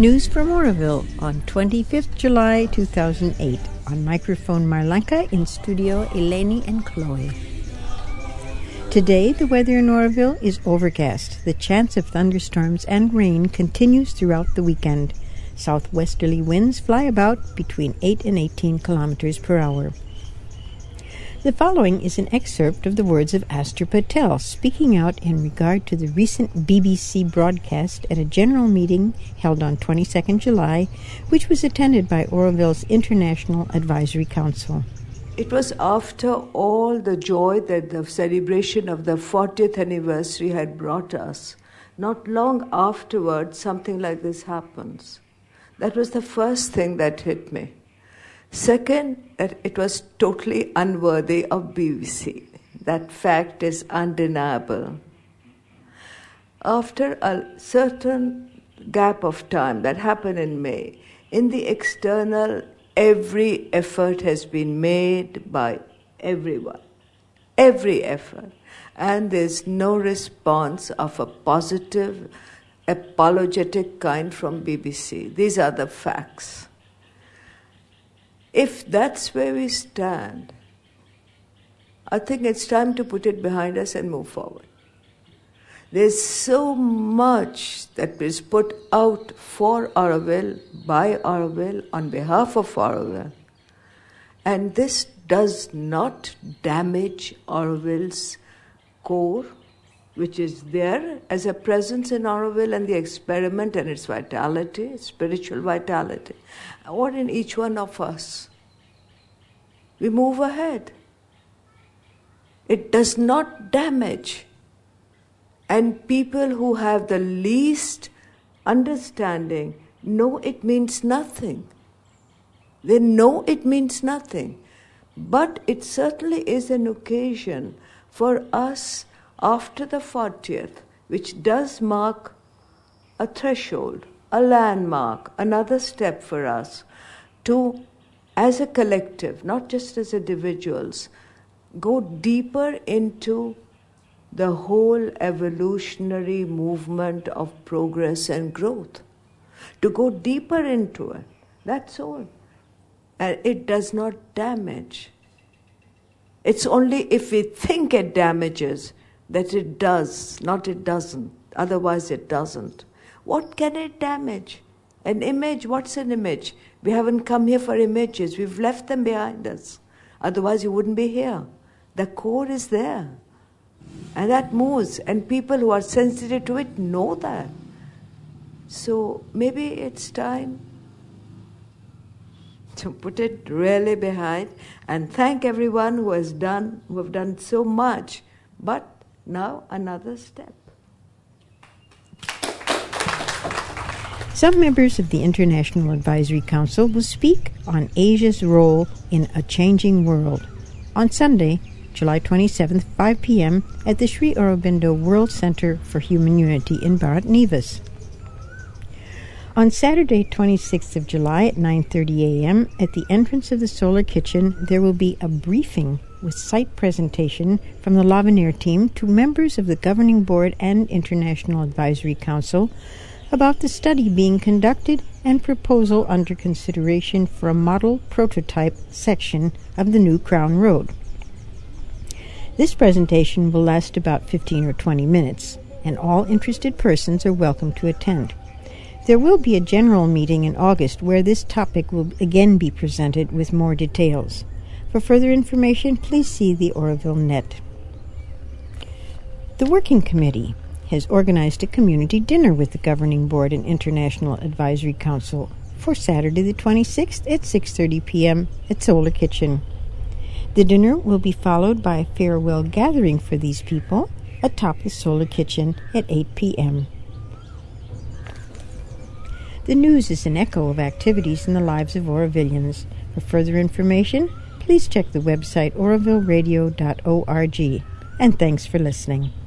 News from Oroville on 25th July 2008. On microphone Marlenka, in studio Eleni and Chloe. Today, the weather in Oroville is overcast. The chance of thunderstorms and rain continues throughout the weekend. Southwesterly winds fly about between 8 and 18 kilometers per hour. The following is an excerpt of the words of Astor Patel speaking out in regard to the recent BBC broadcast at a general meeting held on 22nd July, which was attended by Oroville's International Advisory Council. It was after all the joy that the celebration of the 40th anniversary had brought us. Not long afterwards, something like this happens. That was the first thing that hit me. Second, that it was totally unworthy of BBC. That fact is undeniable. After a certain gap of time that happened in May, in the external, every effort has been made by everyone. Every effort. And there's no response of a positive, apologetic kind from BBC. These are the facts. If that's where we stand, I think it's time to put it behind us and move forward. There's so much that is put out for Oroville, by Oroville, on behalf of Oroville. And this does not damage Oroville's core, which is there as a presence in Oroville and the experiment and its vitality, spiritual vitality, or in each one of us. We move ahead. It does not damage. And people who have the least understanding know it means nothing. They know it means nothing. But it certainly is an occasion for us after the 40th, which does mark a threshold, a landmark, another step for us to, as a collective, not just as individuals, go deeper into the whole evolutionary movement of progress and growth. To go deeper into it, that's all. And it does not damage. It's only if we think it damages that it does, not it doesn't. Otherwise it doesn't. What can it damage? An image? What's an image? We haven't come here for images. We've left them behind us. Otherwise you wouldn't be here. The core is there. And that moves. And people who are sensitive to it know that. So maybe it's time to put it really behind and thank everyone who have done so much. But now another step. Some members of the International Advisory Council will speak on Asia's role in a changing world on Sunday, July 27th, 5 p.m. at the Sri Aurobindo World Center for Human Unity in Bharat Nevis. On Saturday, 26th of July at 9:30 a.m. at the entrance of the Solar Kitchen, there will be a briefing with site presentation from the Lavinier team to members of the Governing Board and International Advisory Council about the study being conducted and proposal under consideration for a model prototype section of the new Crown Road. This presentation will last about 15 or 20 minutes, and all interested persons are welcome to attend. There will be a general meeting in August where this topic will again be presented with more details. For further information, please see the Oroville Net. The Working Committee has organized a community dinner with the Governing Board and International Advisory Council for Saturday the 26th at 6:30 p.m. at Solar Kitchen. The dinner will be followed by a farewell gathering for these people atop the Solar Kitchen at 8 p.m. The news is an echo of activities in the lives of Orovillians. For further information, please check the website orovilleradio.org. And thanks for listening.